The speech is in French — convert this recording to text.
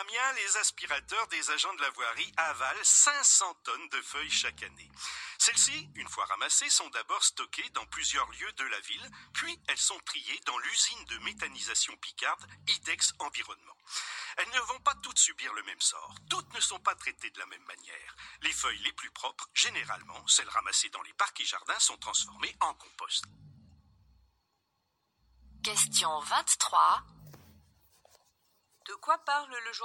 Amiens, les aspirateurs des agents de la voirie avalent 500 tonnes de feuilles chaque année. Celles-ci, une fois ramassées, sont d'abord stockées dans plusieurs lieux de la ville, puis elles sont triées dans l'usine de méthanisation picarde Idex Environnement. Elles ne vont pas toutes subir le même sort. Toutes ne sont pas traitées de la même manière. Les feuilles les plus propres, généralement, celles ramassées dans les parcs et jardins, sont transformées en compost. Question 23. De quoi parle le journaliste ?